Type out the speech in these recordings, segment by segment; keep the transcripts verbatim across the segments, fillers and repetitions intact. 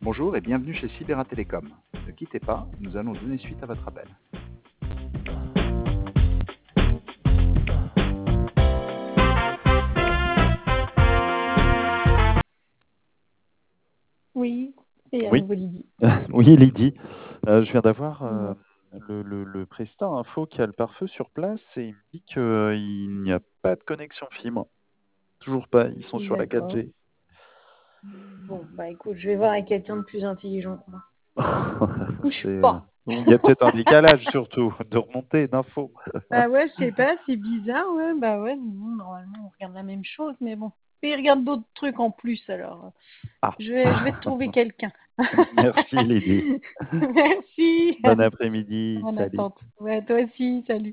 Bonjour et bienvenue chez Sibera Télécom. Ne quittez pas, nous allons donner suite à votre appel. Oui, et à Oui, nouveau Lydie. oui, Lydie. Euh, je viens d'avoir euh, Bon. le, le, le président info qui a le pare-feu sur place et il me dit qu'il n'y a pas de connexion fibre. Toujours pas, ils sont sur la D'accord. quatre G. Bon, bah écoute, je vais voir avec quelqu'un de plus intelligent que moi. C'est, Bouge euh, pas. il y a peut-être un décalage surtout de remontée d'infos. Ah ouais, je sais pas, c'est bizarre, ouais, bah ouais, nous, normalement, on regarde la même chose, mais bon. Et il regarde d'autres trucs en plus, alors. Ah, Je vais, je vais te trouver quelqu'un. merci Lydie. Merci. Bon Allez, après-midi, en salut. attente. Ouais, toi aussi, salut.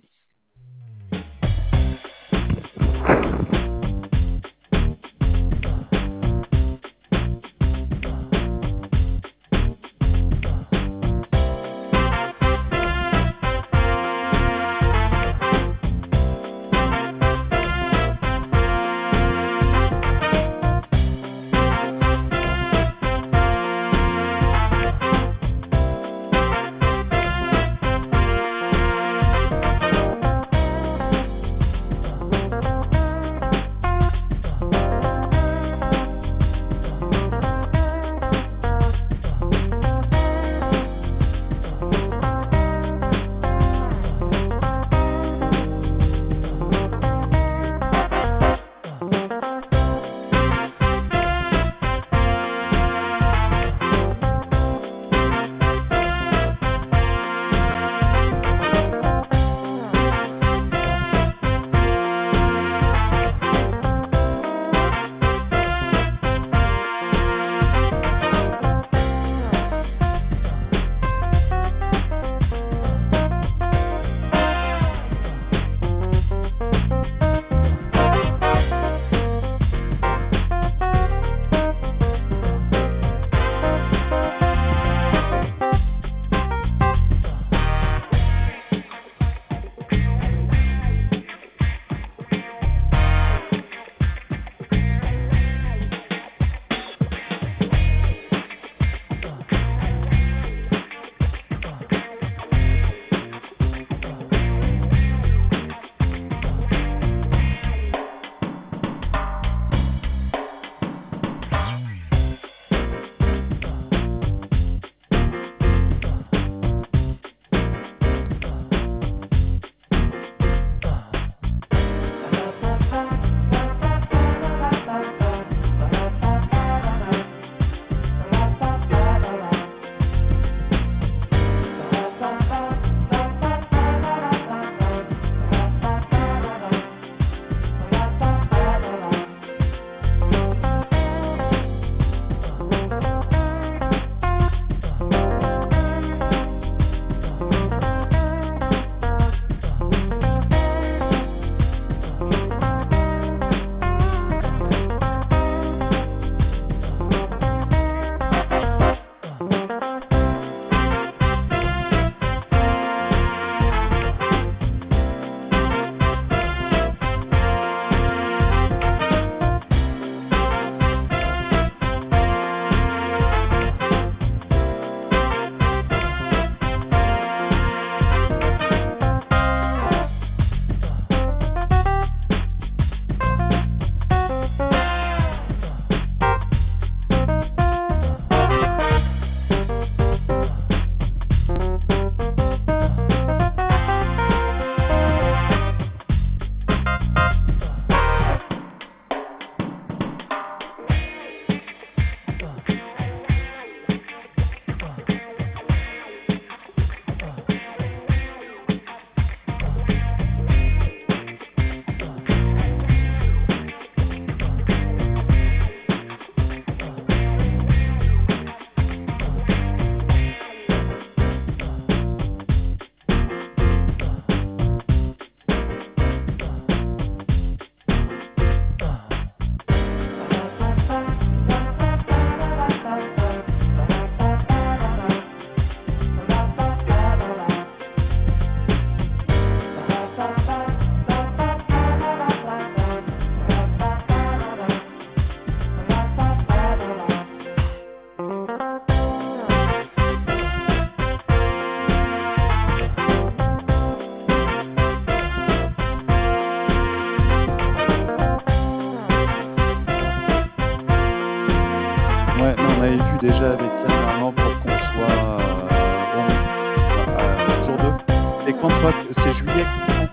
Ouais, mais on avait vu déjà avec ça normalement pour qu'on soit euh, bon à jour deux. Et quand toi, t- c'est juillet que tu prends?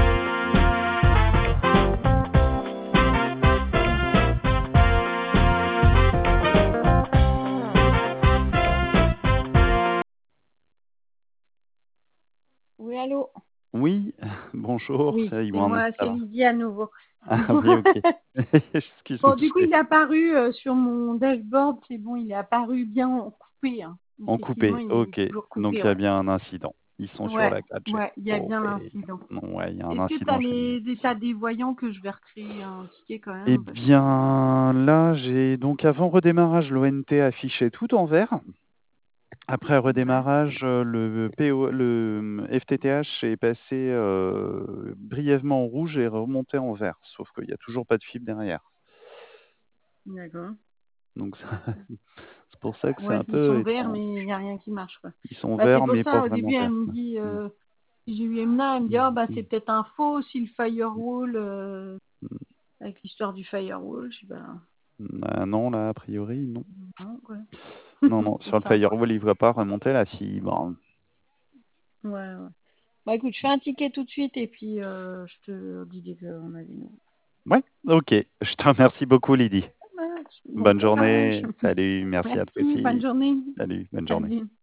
Oui, allô? Oui, bonjour, Oui, c'est c'est Iwan, moi, ça c'est va? Lydie à nouveau. Ah oui, ok. Excuse-moi, Bon, du coup, j'étais il est apparu euh, sur mon dashboard, c'est bon, il est apparu bien coupé, hein. en Effectivement, coupé, il est ok. toujours Donc coupé, il y a ouais. bien un incident. Ils sont sur Ouais, la quatre G. ouais, il y a Ok. bien l'incident. Non, ouais, il y a un Est-ce que tu as incident chez nous. les états des voyants que je vais recréer un ticket quand Eh même parce que... bien, là, j'ai donc avant redémarrage, l'O N T affichait tout en vert. Après Ouais, redémarrage, euh, le P O, le F T T H est passé euh, brièvement en rouge et est remonté en vert. Sauf qu'il n'y a toujours pas de fibre derrière. d'accord. Donc ça- c'est pour ça que c'est Ouais, un ils sont peu verts, mais étrange. il n'y a rien qui marche, quoi. Ils sont Bah, c'est verts, pour mais pas ça, au vraiment début, elle verts. me dit, Mm, euh, j'ai eu Emna, elle me dit, mm, ah bah mm, c'est peut-être un faux, si le mm, firewall, euh, mm. avec l'histoire du firewall, je dis, bah, Ah non, là, a priori, non. non, quoi. Non, non, C'est sur le ça. firewall, il ne va pas remonter la fibre. Ouais, ouais. Bah écoute, je fais un ticket tout de suite et puis euh, je te dis dès qu'on a des nouvelles. Ouais, ok. Je te remercie beaucoup, Lydie. Ça marche. Bon Bonne courage. journée. Salut, merci à toi Merci, bonne aussi. journée. Salut, bonne journée. Salut.